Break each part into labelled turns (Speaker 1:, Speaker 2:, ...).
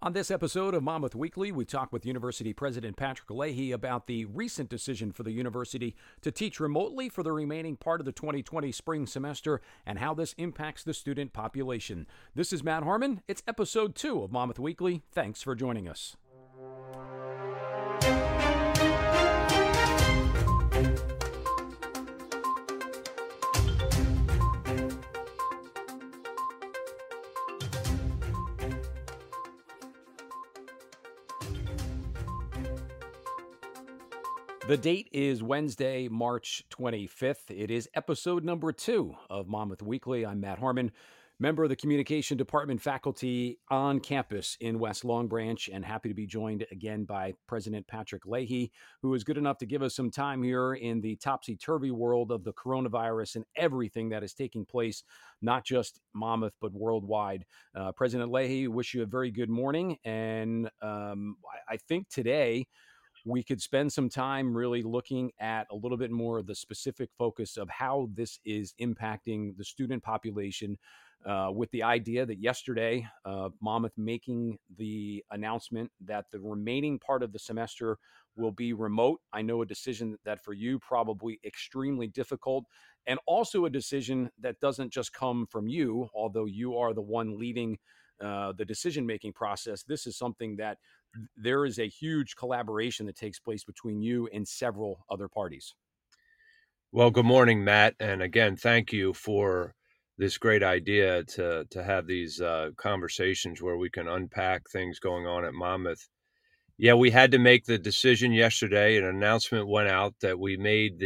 Speaker 1: On this episode of Monmouth Weekly, we talk with University President Patrick Leahy about the recent decision for the university to teach remotely for the remaining part of the 2020 spring semester and how this impacts the student population. This is Matt Harmon. It's episode 2 of Monmouth Weekly. Thanks for joining us. The date is Wednesday, March 25th. It is episode number 2 of Monmouth Weekly. I'm Matt Harmon, member of the Communication Department faculty on campus in West Long Branch, and happy to be joined again by President Patrick Leahy, who is good enough to give us some time here in the topsy-turvy world of the coronavirus and everything that is taking place, not just Monmouth, but worldwide. President Leahy, wish you a very good morning. And I think today we could spend some time really looking at a little bit more of the specific focus of how this is impacting the student population, with the idea that yesterday, Monmouth making the announcement that the remaining part of the semester will be remote. I know a decision that for you probably extremely difficult, and also a decision that doesn't just come from you, although you are the one leading the decision-making process. This is something that there is a huge collaboration that takes place between you and several other parties.
Speaker 2: Well, good morning, Matt. And again, thank you for this great idea to have these conversations where we can unpack things going on at Monmouth. Yeah, we had to make the decision yesterday. An announcement went out that we made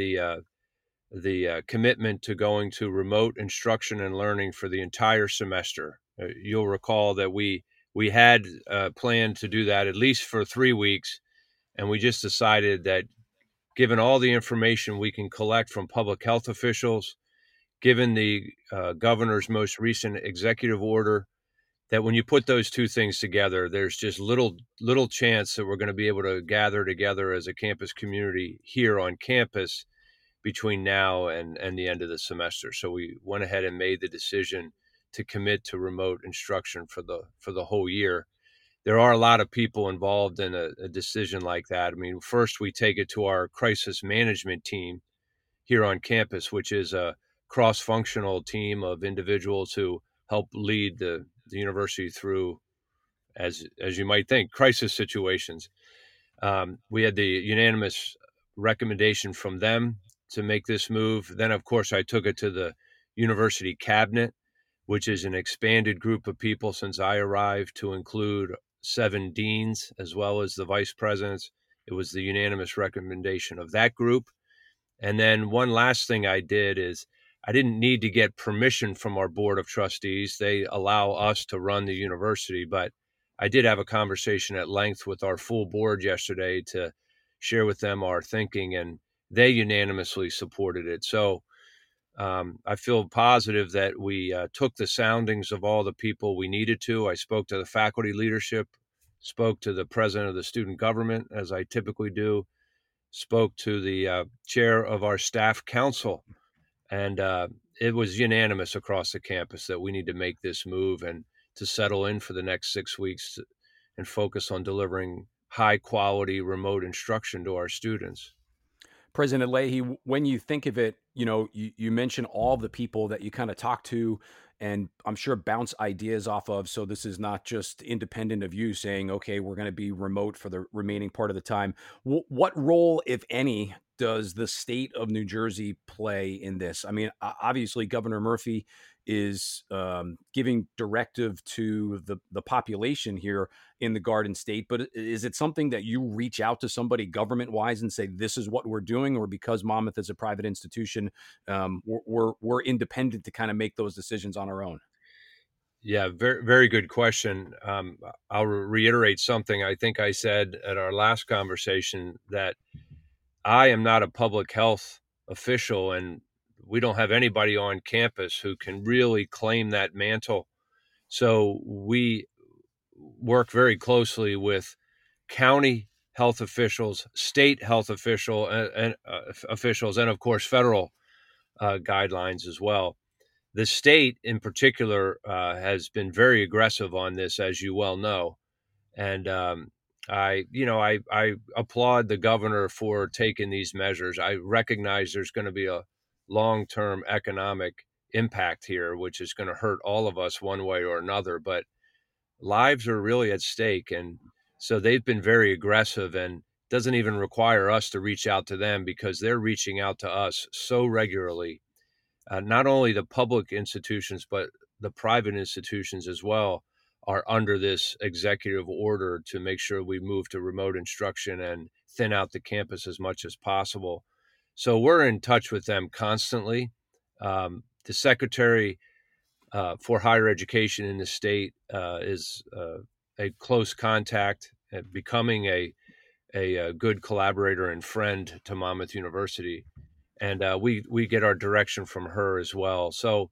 Speaker 2: the commitment to going to remote instruction and learning for the entire semester. You'll recall that we had planned to do that at least for 3 weeks, and we just decided that given all the information we can collect from public health officials, given the governor's most recent executive order, that when you put those two things together, there's just little chance that we're going to be able to gather together as a campus community here on campus between now and the end of the semester. So we went ahead and made the decision to commit to remote instruction for the whole year. There are a lot of people involved in a decision like that. I mean, first we take it to our crisis management team here on campus, which is a cross-functional team of individuals who help lead the university through, as you might think, crisis situations. We had the unanimous recommendation from them to make this move. Then, of course, I took it to the university cabinet, which is an expanded group of people since I arrived, to include 7 deans as well as the vice presidents. It was the unanimous recommendation of that group. And then one last thing I did is I didn't need to get permission from our board of trustees. They allow us to run the university, but I did have a conversation at length with our full board yesterday to share with them our thinking, and they unanimously supported it. So I feel positive that we took the soundings of all the people we needed to. I spoke to the faculty leadership, spoke to the president of the student government, as I typically do, spoke to the chair of our staff council, and it was unanimous across the campus that we need to make this move and to settle in for the next 6 weeks and focus on delivering high quality remote instruction to our students.
Speaker 1: President Leahy, when you think of it, you mentioned all the people that you kind of talk to and I'm sure bounce ideas off of. So this is not just independent of you saying, okay, we're going to be remote for the remaining part of the time. What role, if any, does the state of New Jersey play in this? I mean, obviously, Governor Murphy is giving directive to the population here in the Garden State, but is it something that you reach out to somebody government-wise and say, this is what we're doing, or because Monmouth is a private institution, we're independent to kind of make those decisions on our own?
Speaker 2: Yeah, very, very good question. I'll reiterate something I think I said at our last conversation, that I am not a public health official, and we don't have anybody on campus who can really claim that mantle. So we work very closely with county health officials, state health officials, and of course, federal guidelines as well. The state in particular has been very aggressive on this, as you well know. And I applaud the governor for taking these measures. I recognize there's going to be a long-term economic impact here, which is going to hurt all of us one way or another. But lives are really at stake, and so they've been very aggressive, and doesn't even require us to reach out to them because they're reaching out to us so regularly. Not only the public institutions, but the private institutions as well are under this executive order to make sure we move to remote instruction and thin out the campus as much as possible. So we're in touch with them constantly. The secretary for higher education in the state is a close contact, becoming a good collaborator and friend to Monmouth University, and we get our direction from her as well. So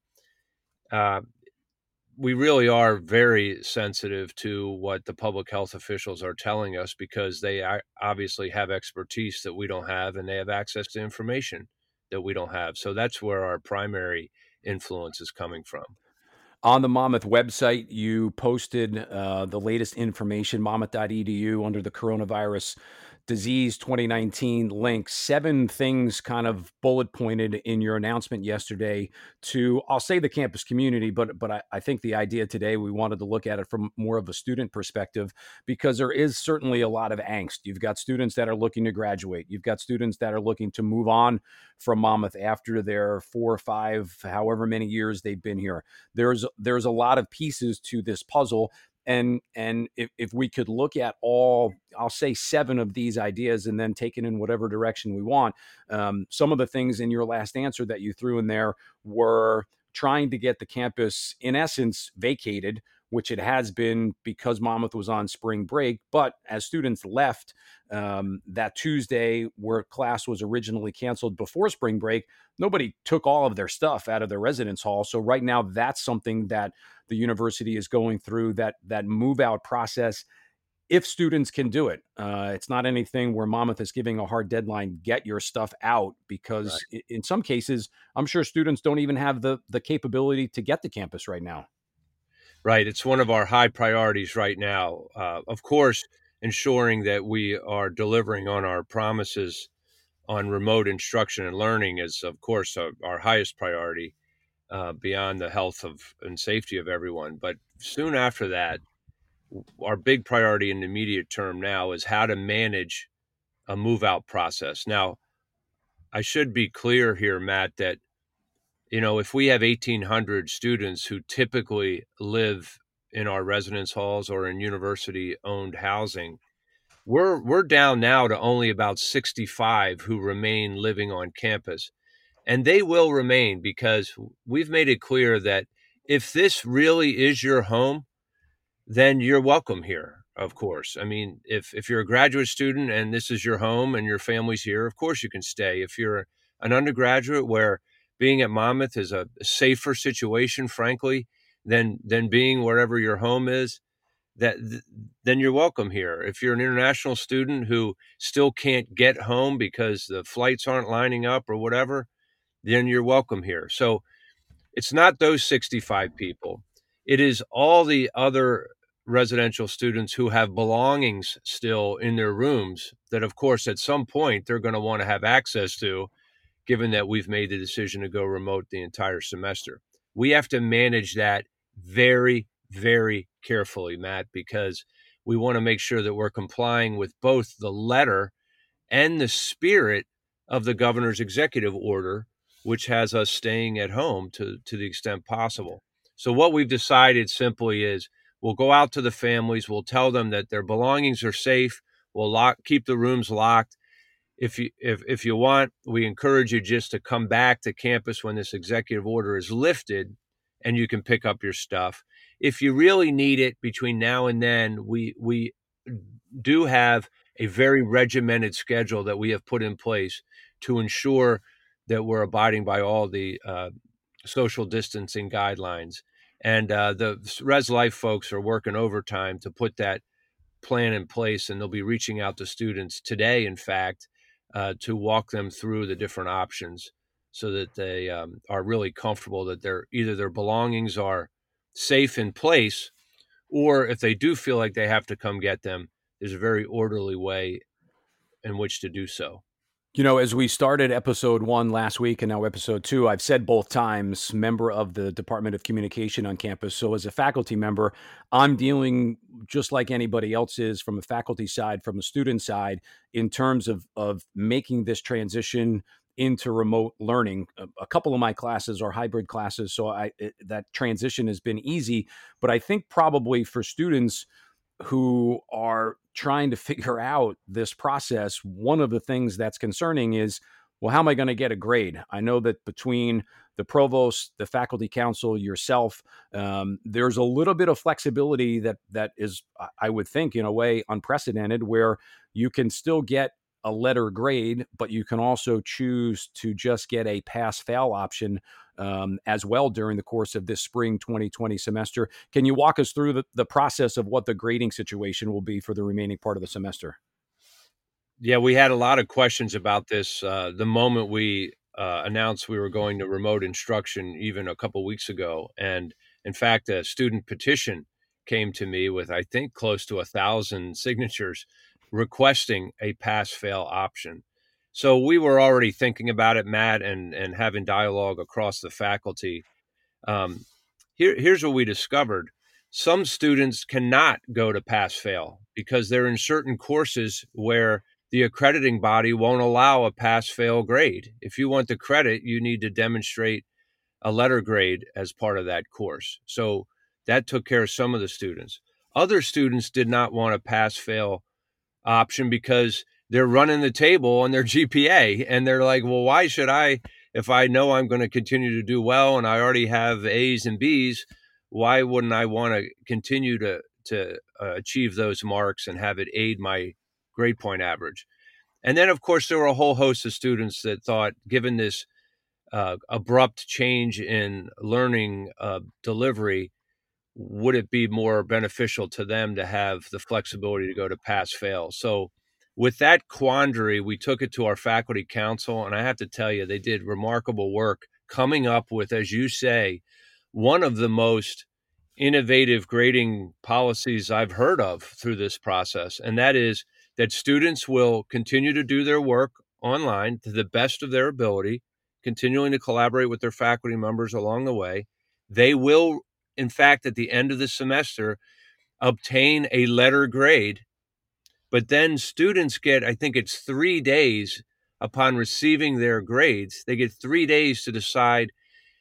Speaker 2: uh, we really are very sensitive to what the public health officials are telling us because they obviously have expertise that we don't have, and they have access to information that we don't have. So that's where our primary influence is coming from.
Speaker 1: On the Monmouth website, you posted the latest information, monmouth.edu, under the coronavirus disease 2019 link. 7 things kind of bullet pointed in your announcement yesterday to, I'll say, the campus community, but I think the idea today, we wanted to look at it from more of a student perspective, because there is certainly a lot of angst. You've got students that are looking to graduate. You've got students that are looking to move on from Monmouth after their 4 or 5, however many years they've been here. There's a lot of pieces to this puzzle, and if we could look at all, I'll say 7 of these ideas, and then take it in whatever direction we want. Some of the things in your last answer that you threw in there were trying to get the campus, in essence, vacated, which it has been because Monmouth was on spring break. But as students left that Tuesday, where class was originally canceled before spring break, nobody took all of their stuff out of their residence hall. So right now, that's something that the university is going through, that move out process, if students can do it. It's not anything where Monmouth is giving a hard deadline, get your stuff out, because
Speaker 2: Right.
Speaker 1: in some cases, I'm sure students don't even have the capability to get to campus right now.
Speaker 2: Right. It's one of our high priorities right now. Of course, ensuring that we are delivering on our promises on remote instruction and learning is, of course, our highest priority, beyond the health of and safety of everyone. But soon after that, our big priority in the immediate term now is how to manage a move out process. Now, I should be clear here, Matt, that if we have 1,800 students who typically live in our residence halls or in university owned housing, we're down now to only about 65 who remain living on campus. And they will remain because we've made it clear that if this really is your home, then you're welcome here, of course. I mean, if you're a graduate student and this is your home and your family's here, of course you can stay. If you're an undergraduate where being at Monmouth is a safer situation, frankly, than being wherever your home is, then you're welcome here. If you're an international student who still can't get home because the flights aren't lining up or whatever, then you're welcome here. So it's not those 65 people. It is all the other residential students who have belongings still in their rooms that, of course, at some point they're going to want to have access to, given that we've made the decision to go remote the entire semester. We have to manage that very, very carefully, Matt, because we want to make sure that we're complying with both the letter and the spirit of the governor's executive order, which has us staying at home to the extent possible. So what we've decided simply is we'll go out to the families, we'll tell them that their belongings are safe, we'll keep the rooms locked. If you want, we encourage you just to come back to campus when this executive order is lifted and you can pick up your stuff. If you really need it between now and then, we do have a very regimented schedule that we have put in place to ensure that we're abiding by all the social distancing guidelines. And the Res Life folks are working overtime to put that plan in place, and they'll be reaching out to students today, in fact, to walk them through the different options so that they are really comfortable that either their belongings are safe in place or if they do feel like they have to come get them, there's a very orderly way in which to do so.
Speaker 1: As we started episode 1 last week and now episode 2, I've said both times, member of the Department of Communication on campus. So as a faculty member, I'm dealing just like anybody else is from a faculty side, from a student side, in terms of making this transition into remote learning. A couple of my classes are hybrid classes, so that transition has been easy. But I think probably for students who are trying to figure out this process, one of the things that's concerning is, well, how am I going to get a grade? I know that between the provost, the faculty council, yourself, there's a little bit of flexibility that is, I would think, in a way, unprecedented, where you can still get a letter grade, but you can also choose to just get a pass-fail option as well during the course of this spring 2020 semester. Can you walk us through the process of what the grading situation will be for the remaining part of the semester?
Speaker 2: Yeah, we had a lot of questions about this the moment we announced we were going to remote instruction, even a couple weeks ago. And in fact, a student petition came to me with, I think, close to 1,000 signatures requesting a pass fail option. So we were already thinking about it, Matt, and having dialogue across the faculty. Um, here's what we discovered. Some students cannot go to pass fail because they're in certain courses where the accrediting body won't allow a pass fail grade. If you want the credit, you need to demonstrate a letter grade as part of that course. So that took care of some of the students. Other students did not want a pass fail option because they're running the table on their GPA and they're like, well, why should I, if I know I'm going to continue to do well and I already have A's and B's, why wouldn't I want to continue to achieve those marks and have it aid my grade point average? And then, of course, there were a whole host of students that thought, given this abrupt change in learning delivery, would it be more beneficial to them to have the flexibility to go to pass fail? So with that quandary, we took it to our faculty council, and I have to tell you, they did remarkable work coming up with, as you say, one of the most innovative grading policies I've heard of through this process. And that is that students will continue to do their work online to the best of their ability, continuing to collaborate with their faculty members along the way. They will, in fact, at the end of the semester, obtain a letter grade. But then students get, I think it's 3 days upon receiving their grades, they get 3 days to decide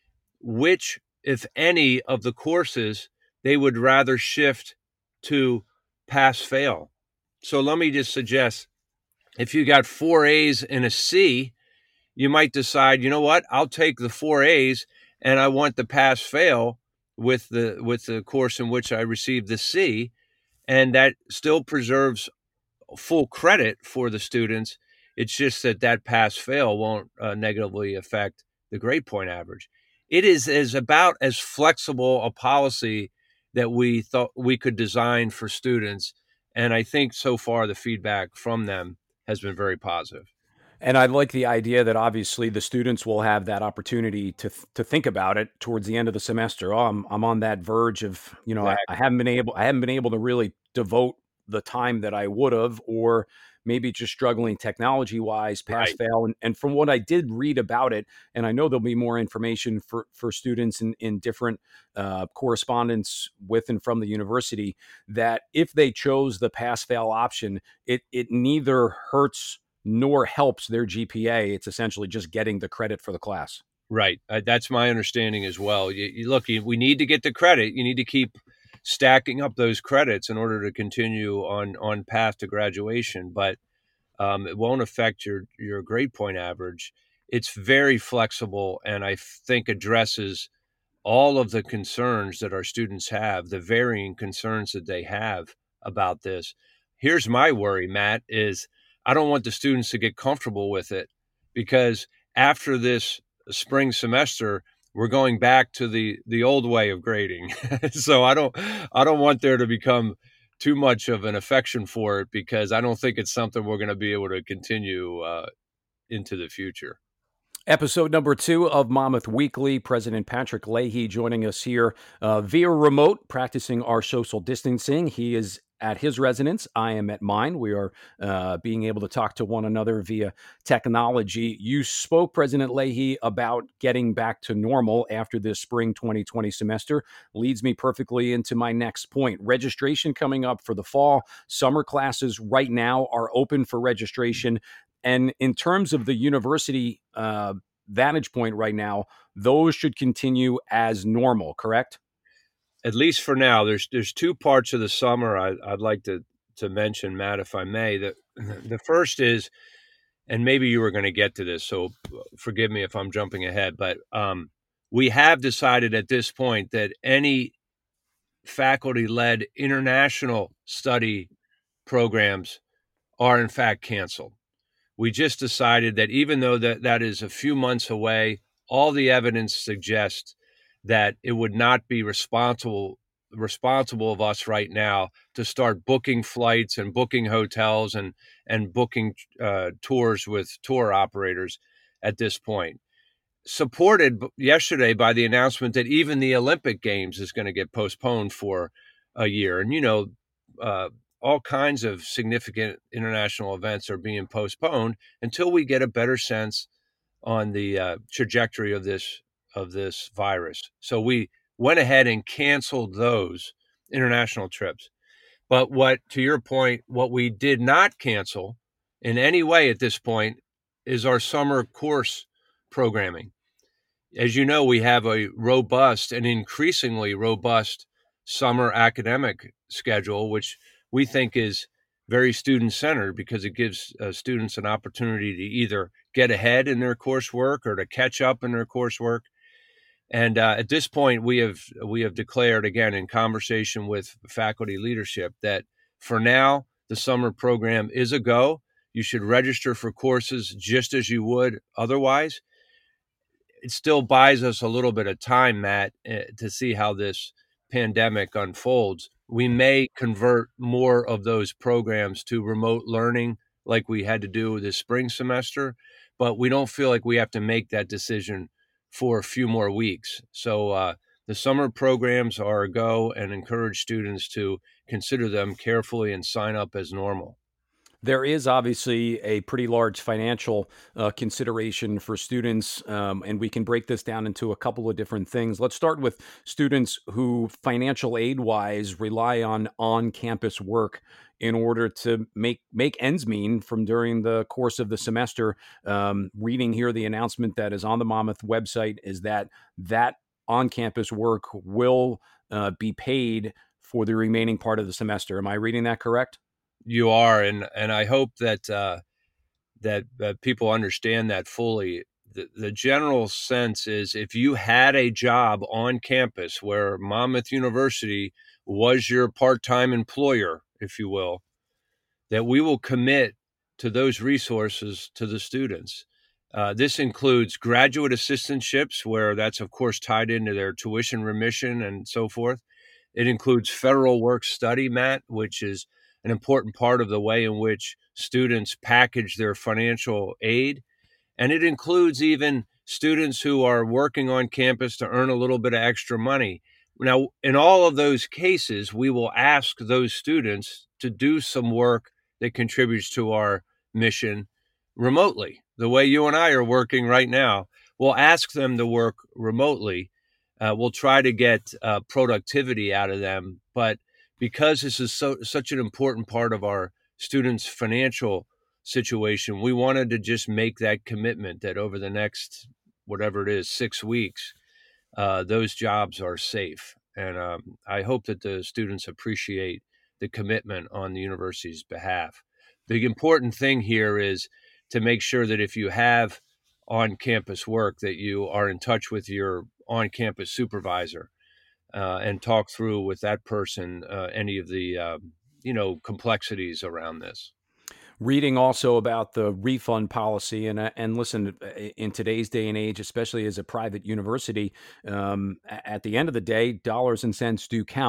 Speaker 2: which, if any, of the courses they would rather shift to pass fail. So let me just suggest, if you got 4 A's and a C, you might decide, you know what, I'll take the 4 A's and I want the pass fail with the course in which I received the C, and that still preserves full credit for the students. It's just that pass fail won't negatively affect the grade point average. It is about as flexible a policy that we thought we could design for students, and I think so far the feedback from them has been very positive.
Speaker 1: And I like the idea that obviously the students will have that opportunity to think about it towards the end of the semester. Oh, I'm on that verge of, I
Speaker 2: Exactly.
Speaker 1: haven't been able to really devote the time that I would have, or maybe just struggling technology wise, pass
Speaker 2: Right.
Speaker 1: fail. And from what I did read about it, and I know there'll be more information for students in different correspondence with and from the university, that if they chose the pass fail option, it neither hurts nor helps their GPA. It's essentially just getting the credit for the class.
Speaker 2: Right. That's my understanding as well. We need to get the credit. You need to keep stacking up those credits in order to continue on path to graduation, but it won't affect your grade point average. It's very flexible, and I think addresses all of the concerns that our students have, the varying concerns that they have about this. Here's my worry, Matt, is I don't want the students to get comfortable with it, because after this spring semester, we're going back to the old way of grading. So I don't want there to become too much of an affection for it, because I don't think it's something we're going to be able to continue into the future.
Speaker 1: Episode number 2 of Monmouth Weekly. President Patrick Leahy joining us here via remote, practicing our social distancing. He is at his residence. I am at mine. We are being able to talk to one another via technology. You spoke, President Leahy, about getting back to normal after this spring 2020 semester. Leads me perfectly into my next point. Registration coming up for the fall. Summer classes right now are open for registration. And in terms of the university vantage point right now, those should continue as normal, correct?
Speaker 2: At least for now. There's two parts of the summer I'd like to mention, Matt, if I may. The first is, and maybe you were going to get to this, so forgive me if I'm jumping ahead, but we have decided at this point that any faculty-led international study programs are in fact canceled. We just decided that even though that is a few months away, all the evidence suggests that it would not be responsible of us right now to start booking flights and booking hotels and booking tours with tour operators at this point. Supported yesterday by the announcement that even the Olympic Games is going to get postponed for a year. And, all kinds of significant international events are being postponed until we get a better sense on the trajectory of this virus. So we went ahead and canceled those international trips. But to your point, what we did not cancel in any way at this point is our summer course programming. As you know, we have a robust and increasingly robust summer academic schedule, which we think is very student-centered because it gives students an opportunity to either get ahead in their coursework or to catch up in their coursework. And at this point, we have declared, again, in conversation with faculty leadership, that for now, the summer program is a go. You should register for courses just as you would otherwise. It still buys us a little bit of time, Matt, to see how this pandemic unfolds. We may convert more of those programs to remote learning like we had to do this spring semester, but we don't feel like we have to make that decision for a few more weeks. So the summer programs are a go, and encourage students to consider them carefully and sign up as normal.
Speaker 1: There is obviously a pretty large financial consideration for students, and we can break this down into a couple of different things. Let's start with students who, financial aid-wise, rely on on-campus work in order to make ends meet from during the course of the semester. Reading here, the announcement that is on the Monmouth website is that on-campus work will be paid for the remaining part of the semester. Am I reading that correct?
Speaker 2: You are, and I hope that that people understand that fully. The general sense is, if you had a job on campus where Monmouth University was your part-time employer, if you will, that we will commit to those resources to the students. This includes graduate assistantships, where that's, of course, tied into their tuition remission and so forth. It includes federal work study, Matt, which is an important part of the way in which students package their financial aid. And it includes even students who are working on campus to earn a little bit of extra money. Now, in all of those cases, we will ask those students to do some work that contributes to our mission remotely, the way you and I are working right now. We'll ask them to work remotely. We'll try to get productivity out of them. But because this is such an important part of our students' financial situation, we wanted to just make that commitment that over the next, whatever it is, 6 weeks, those jobs are safe. And I hope that the students appreciate the commitment on the university's behalf. The important thing here is to make sure that if you have on-campus work, that you are in touch with your on-campus supervisor and talk through with that person any of the complexities around this.
Speaker 1: Reading also about the refund policy, and listen, in today's day and age, especially as a private university, at the end of the day, dollars and cents do count.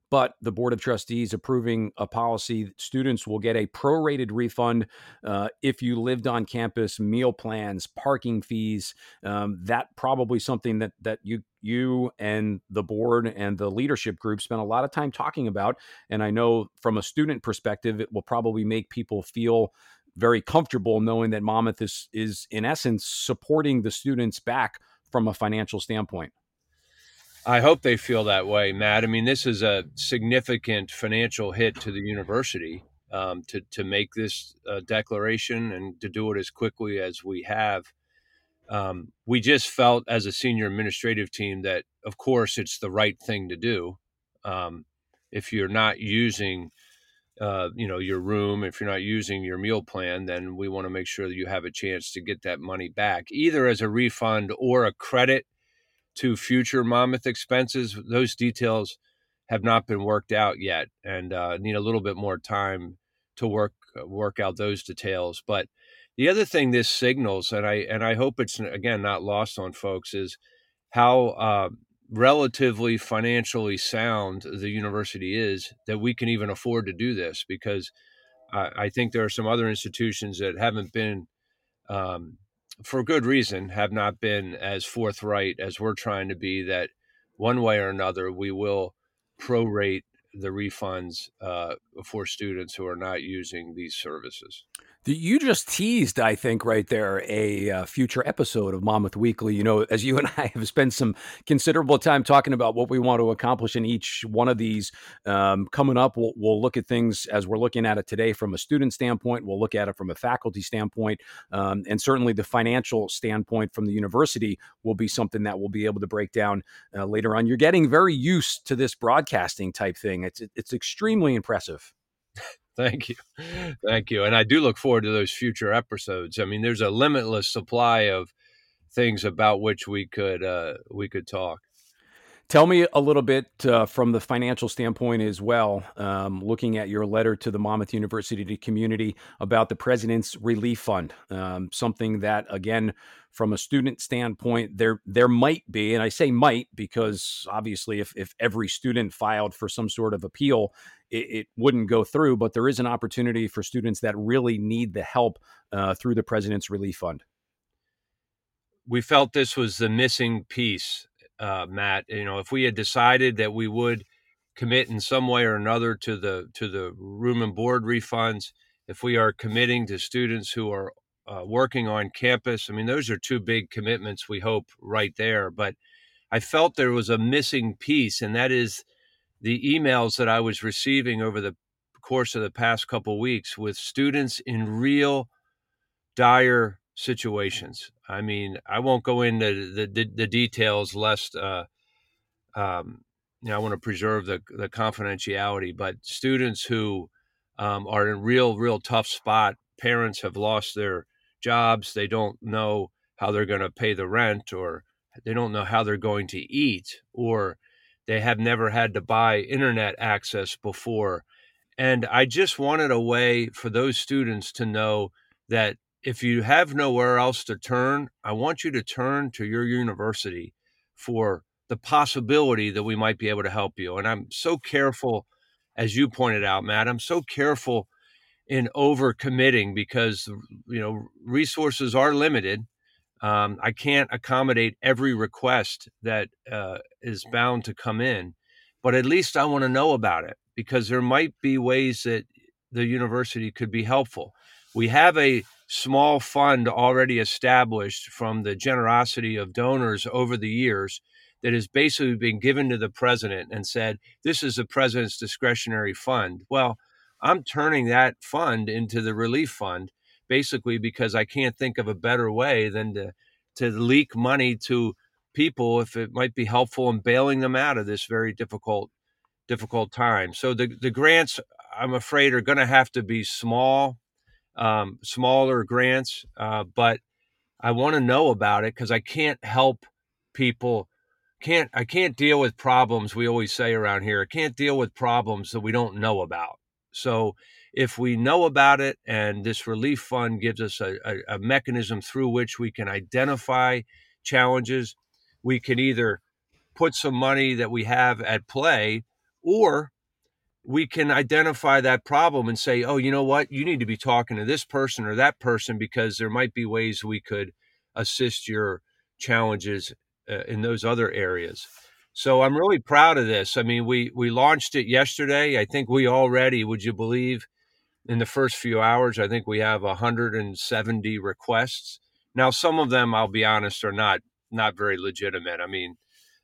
Speaker 1: but the Board of Trustees approving a policy that students will get a prorated refund if you lived on campus, meal plans, parking fees. That probably something that you and the board and the leadership group spent a lot of time talking about. And I know from a student perspective, it will probably make people feel very comfortable knowing that Monmouth is in essence supporting the students back from a financial standpoint.
Speaker 2: I hope they feel that way, Matt. I mean, this is a significant financial hit to the university to make this declaration and to do it as quickly as we have. We just felt as a senior administrative team that, of course, it's the right thing to do. If you're not using, your room, if you're not using your meal plan, then we want to make sure that you have a chance to get that money back, either as a refund or a credit to future Monmouth expenses. Those details have not been worked out yet, and need a little bit more time to work out those details. But the other thing this signals, and I hope it's again not lost on folks, is how relatively financially sound the university is, that we can even afford to do this, because I think there are some other institutions that haven't been, um, for good reason, have not been as forthright as we're trying to be, that one way or another we will prorate the refunds for students who are not using these services.
Speaker 1: You just teased, I think, right there, a future episode of Monmouth Weekly. You know, as you and I have spent some considerable time talking about what we want to accomplish in each one of these, coming up, we'll look at things as we're looking at it today from a student standpoint. We'll look at it from a faculty standpoint. And certainly the financial standpoint from the university will be something that we'll be able to break down later on. You're getting very used to this broadcasting type thing. It's extremely impressive.
Speaker 2: Thank you. Thank you. And I do look forward to those future episodes. I mean, there's a limitless supply of things about which we could talk.
Speaker 1: Tell me a little bit from the financial standpoint as well, looking at your letter to the Monmouth University community about the President's Relief Fund, something that, again, from a student standpoint, there might be, and I say might because obviously if every student filed for some sort of appeal, it wouldn't go through, but there is an opportunity for students that really need the help through the President's Relief Fund.
Speaker 2: We felt this was the missing piece, Matt. If we had decided that we would commit in some way or another to the room and board refunds, if we are committing to students who are working on campus, I mean, those are two big commitments, we hope, right there. But I felt there was a missing piece, and that is the emails that I was receiving over the course of the past couple of weeks with students in real dire situations. I mean, I won't go into the details lest I want to preserve the confidentiality. But students who are in real tough spot. Parents have lost their jobs. They don't know how they're going to pay the rent, or they don't know how they're going to eat, or they have never had to buy internet access before. And I just wanted a way for those students to know that if you have nowhere else to turn, I want you to turn to your university for the possibility that we might be able to help you. And I'm so careful, as you pointed out, Matt, I'm so careful in overcommitting because, resources are limited. I can't accommodate every request that is bound to come in, but at least I want to know about it, because there might be ways that the university could be helpful. We have a small fund already established from the generosity of donors over the years that has basically been given to the president and said, this is the president's discretionary fund. Well, I'm turning that fund into the relief fund, basically because I can't think of a better way than to leak money to people if it might be helpful in bailing them out of this very difficult time. So the grants, I'm afraid, are going to have to be smaller grants, but I want to know about it because I can't help people. I can't deal with problems, we always say around here. I can't deal with problems that we don't know about. So if we know about it and this relief fund gives us a mechanism through which we can identify challenges, we can either put some money that we have at play, or we can identify that problem and say, oh, you know what? You need to be talking to this person or that person because there might be ways we could assist your challenges in those other areas. So I'm really proud of this. I mean, we launched it yesterday. I think we already, would you believe, in the first few hours, I think we have 170 requests. Now, some of them, I'll be honest, are not very legitimate. I mean,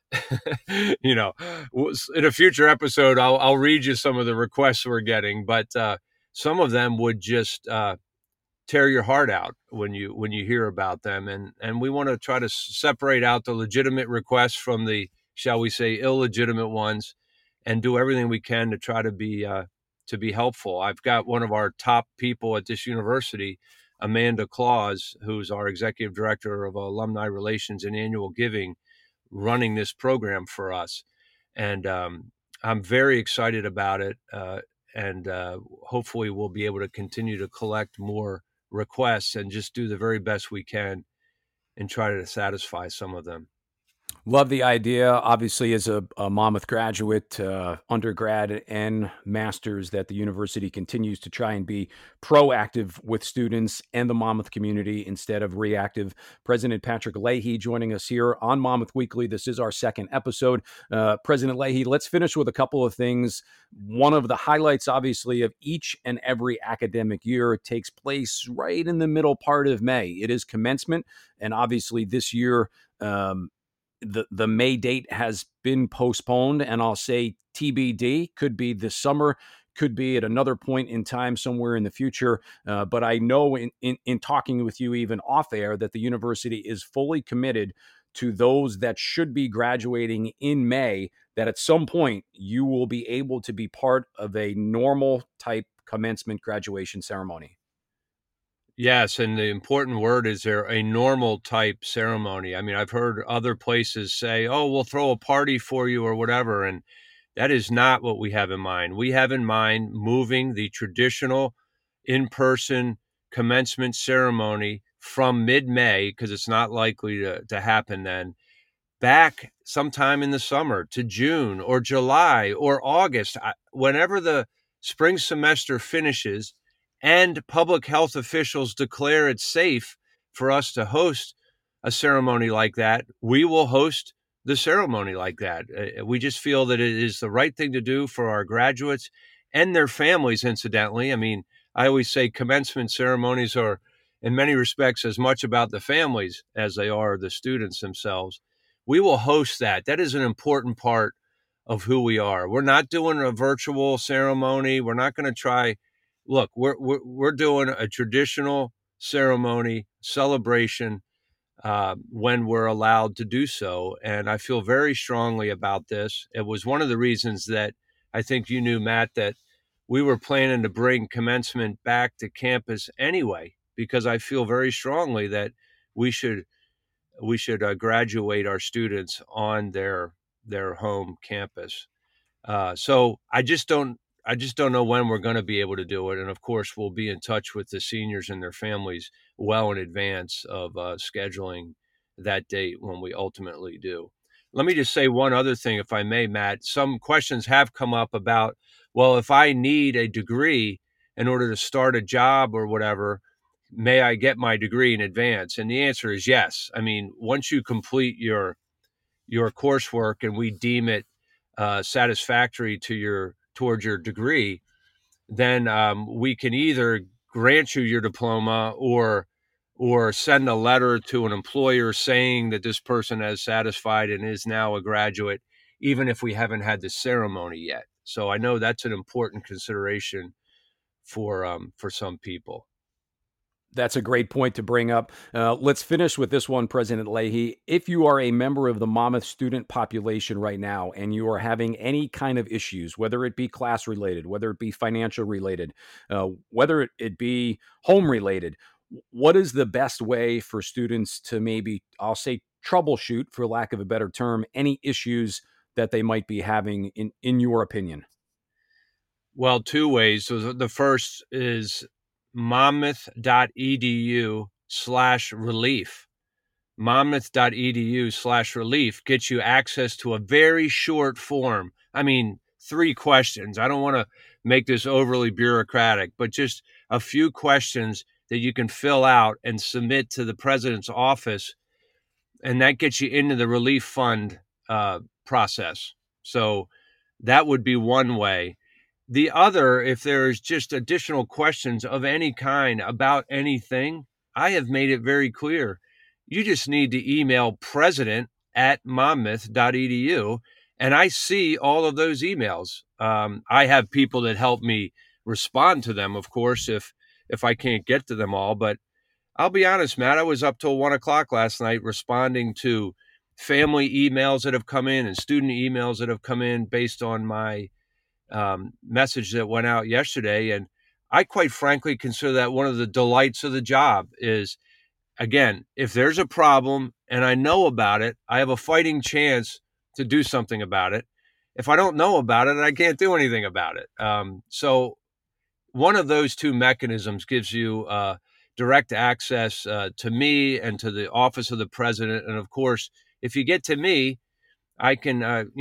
Speaker 2: you know, in a future episode, I'll read you some of the requests we're getting, but some of them would just tear your heart out when you hear about them, and we want to try to separate out the legitimate requests from the, shall we say, illegitimate ones, and do everything we can to try to be helpful. I've got one of our top people at this university, Amanda Claus, who's our executive director of alumni relations and annual giving, running this program for us. And I'm very excited about it. And hopefully we'll be able to continue to collect more requests and just do the very best we can and try to satisfy some of them.
Speaker 1: Love the idea. Obviously, as a Monmouth graduate, undergrad and master's, that the university continues to try and be proactive with students and the Monmouth community instead of reactive. President Patrick Leahy joining us here on Monmouth Weekly. This is our second episode. President Leahy, let's finish with a couple of things. One of the highlights, obviously, of each and every academic year takes place right in the middle part of May. It is commencement, and obviously this year, the May date has been postponed, and I'll say TBD. Could be this summer, could be at another point in time somewhere in the future. But I know in talking with you even off air that the university is fully committed to those that should be graduating in May, that at some point you will be able to be part of a normal type commencement graduation ceremony.
Speaker 2: Yes, and the important word is there a normal type ceremony. I mean, I've heard other places say, "Oh, we'll throw a party for you or whatever," and that is not what we have in mind. We have in mind moving the traditional in-person commencement ceremony from mid-May, because it's not likely to happen then, back sometime in the summer to June or July or August, whenever the spring semester finishes and public health officials declare it safe for us to host a ceremony like that, we will host the ceremony like that. We just feel that it is the right thing to do for our graduates and their families, incidentally. I mean, I always say commencement ceremonies are, in many respects, as much about the families as they are the students themselves. We will host that. That is an important part of who we are. We're not doing a virtual ceremony. We're not going to try. Look, we're doing a traditional ceremony celebration when we're allowed to do so, and I feel very strongly about this. It was one of the reasons that I think you knew, Matt, that we were planning to bring commencement back to campus anyway, because I feel very strongly that we should graduate our students on their home campus. So I just don't know when we're going to be able to do it. And of course, we'll be in touch with the seniors and their families well in advance of scheduling that date when we ultimately do. Let me just say one other thing, if I may, Matt. Some questions have come up about, well, if I need a degree in order to start a job or whatever, may I get my degree in advance? And the answer is yes. I mean, once you complete your coursework and we deem it satisfactory towards your degree, then we can either grant you your diploma or send a letter to an employer saying that this person has satisfied and is now a graduate, even if we haven't had the ceremony yet. So I know that's an important consideration for some people.
Speaker 1: That's a great point to bring up. Let's finish with this one, President Leahy. If you are a member of the Monmouth student population right now and you are having any kind of issues, whether it be class related, whether it be financial related, whether it be home related, what is the best way for students to maybe, I'll say, troubleshoot, for lack of a better term, any issues that they might be having in your opinion?
Speaker 2: Well, two ways. So the first is monmouth.edu/relief. Monmouth.edu/relief gets you access to a very short form. I mean, 3 questions. I don't want to make this overly bureaucratic, but just a few questions that you can fill out and submit to the president's office, and that gets you into the relief fund process. So that would be one way. The other, if there's just additional questions of any kind about anything, I have made it very clear. You just need to email president@monmouth.edu, and I see all of those emails. I have people that help me respond to them, of course, if I can't get to them all. But I'll be honest, Matt, I was up till 1:00 last night responding to family emails that have come in and student emails that have come in based on my message that went out yesterday. And I quite frankly consider that one of the delights of the job is, again, if there's a problem and I know about it, I have a fighting chance to do something about it. If I don't know about it, I can't do anything about it. So one of those two mechanisms gives you direct access to me and to the office of the president. And of course, if you get to me, I can,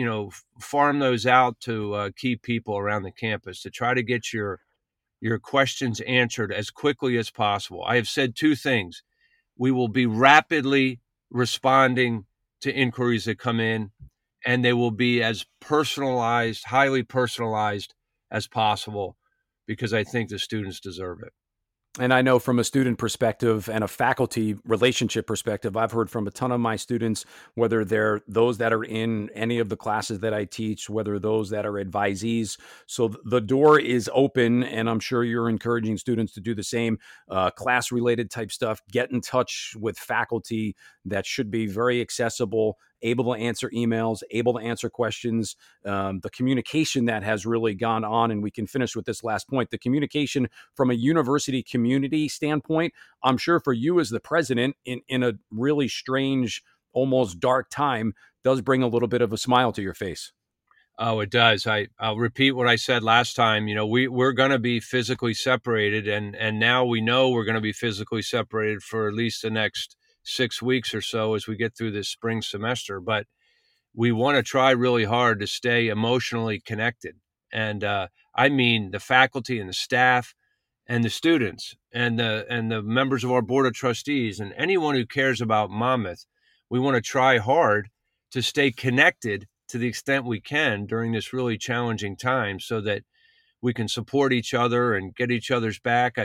Speaker 2: farm those out to key people around the campus to try to get your questions answered as quickly as possible. I have said two things. We will be rapidly responding to inquiries that come in, and they will be as personalized, highly personalized as possible, because I think the students deserve it.
Speaker 1: And I know from a student perspective and a faculty relationship perspective, I've heard from a ton of my students, whether they're those that are in any of the classes that I teach, whether those that are advisees. So the door is open, and I'm sure you're encouraging students to do the same. Class-related type stuff, get in touch with faculty. That should be very accessible, able to answer emails, able to answer questions. The communication that has really gone on, and we can finish with this last point, the communication from a university community standpoint, I'm sure for you as the president in a really strange, almost dark time, does bring a little bit of a smile to your face.
Speaker 2: Oh, it does. I'll repeat what I said last time. We're going to be physically separated, and now we know we're going to be physically separated for at least the next 6 weeks or so as we get through this spring semester. But we want to try really hard to stay emotionally connected. And I mean the faculty and the staff and the students and the members of our board of trustees and anyone who cares about Monmouth. We want to try hard to stay connected to the extent we can during this really challenging time, so that we can support each other and get each other's back.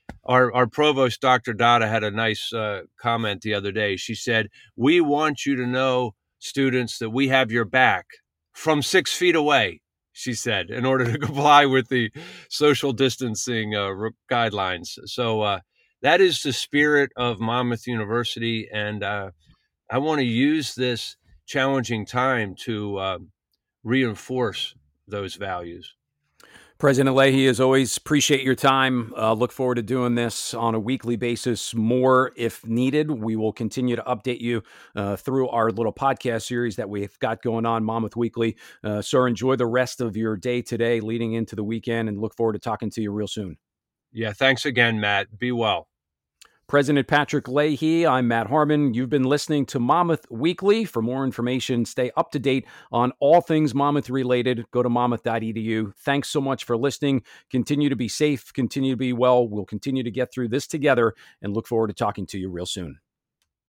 Speaker 2: Our provost, Dr. Dada, had a nice comment the other day. She said, "We want you to know, students, that we have your back from 6 feet away," she said, in order to comply with the social distancing guidelines. So that is the spirit of Monmouth University. And I want to use this challenging time to reinforce those values.
Speaker 1: President Leahy, as always, appreciate your time. Look forward to doing this on a weekly basis, more if needed. We will continue to update you through our little podcast series that we've got going on, Monmouth Weekly. Sir, enjoy the rest of your day today leading into the weekend, and look forward to talking to you real soon.
Speaker 2: Yeah, thanks again, Matt. Be well.
Speaker 1: President Patrick Leahy, I'm Matt Harmon. You've been listening to Monmouth Weekly. For more information, stay up to date on all things Monmouth related. Go to monmouth.edu. Thanks so much for listening. Continue to be safe. Continue to be well. We'll continue to get through this together, and look forward to talking to you real soon.